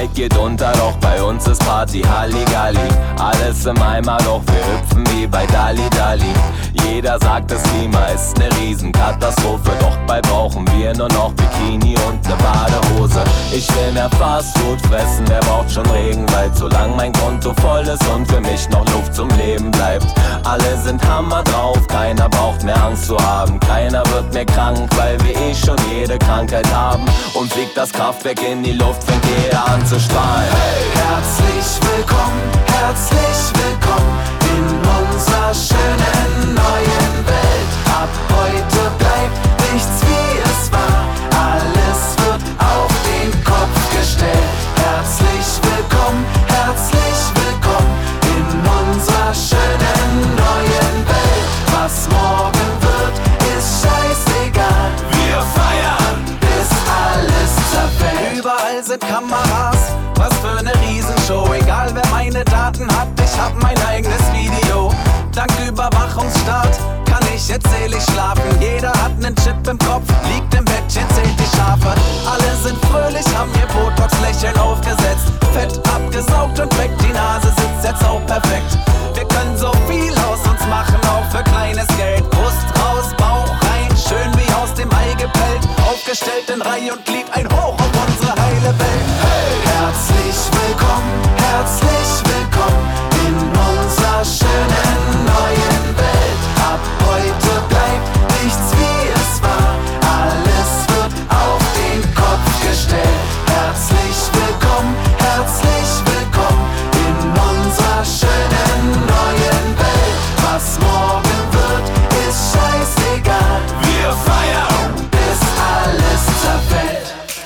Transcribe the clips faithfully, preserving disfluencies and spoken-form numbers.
Welt geht unter, doch bei uns ist Party Halligalli. Alles im Eimer, doch wir hüpfen wie bei Dali Dali. Jeder sagt, das Klima ist ne Riesenkatastrophe, doch bald brauchen wir nur noch Bikini und ne Badehose. Ich will mehr Fastfood fressen, wer braucht schon Regenwald, solange mein Konto voll ist und für mich noch Luft zum Leben bleibt. Alle sind hammer drauf, keiner braucht mehr Angst zu haben. Keiner wird mehr krank, weil wir eh schon jede Krankheit haben. Und fliegt das Kraftwerk in die Luft, fängt jeder an zu strahlen. Hey! Herzlich willkommen, herzlich willkommen in unserer schönen neuen Welt. Ab heute bleibt nichts wie es war, alles wird auf den Kopf gestellt. Herzlich willkommen, herzlich willkommen in unserer schönen neuen Welt. Was morgen wird, ist scheißegal. Wir feiern, bis alles zerfällt. Überall sind Kameras, was für ne Riesenshow. Egal wer meine Daten hat, ich hab mein eigenes Video. Dank Überwachungsstaat kann ich jetzt selig schlafen. Jeder hat nen Chip im Kopf, liegt im Bettchen, zählt die Schafe. Alle sind fröhlich, haben ihr Botox-Lächeln aufgesetzt. Fett abgesaugt und weg, die Nase sitzt jetzt auch perfekt. Wir können so viel aus uns machen, auch für kleines Geld. Brust raus, Bauch rein, schön wie aus dem Ei gepellt. Aufgestellt in Reihe und Glied, ein Hoch auf unsere heile Welt. Hey! Herzlich willkommen, herzlich willkommen in unserer schönen neuen Welt. Ab heute bleibt nichts wie es war, alles wird auf den Kopf gestellt. Herzlich willkommen, herzlich willkommen in unserer schönen neuen Welt. Was morgen wird, ist scheißegal. Wir feiern, bis alles zerfällt.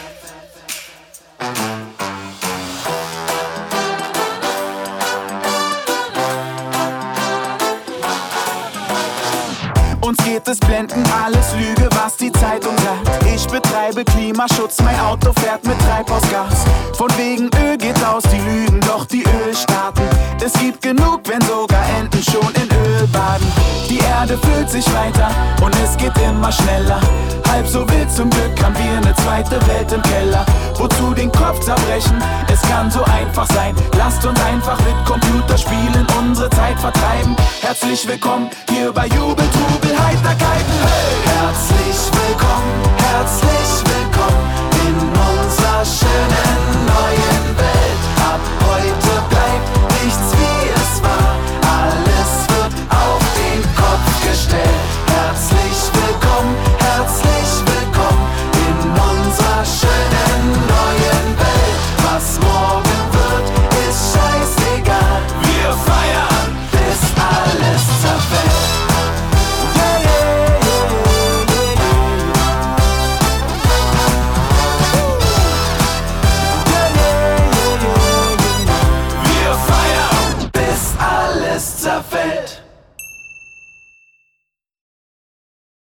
Uns geht es blendend, alles Lüge, was die Zeitung sagt. Ich betreibe Klimaschutz, mein Auto fährt mit Treibhausgas. Von wegen Öl geht aus, die lügen, doch die Ölstaaten. Es gibt genug, wenn sogar Enten schon in Öl baden. Die Erde füllt sich weiter und es geht immer schneller. Halb so wild, zum Glück haben wir eine zweite Welt im Keller. Wozu den Kopf zerbrechen? Es kann so einfach sein. Lasst uns einfach mit Computerspielen unsere Zeit vertreiben. Herzlich willkommen hier bei Jubel, Trubel, Heiterkeiten. Hey! Herzlich willkommen, herzlich willkommen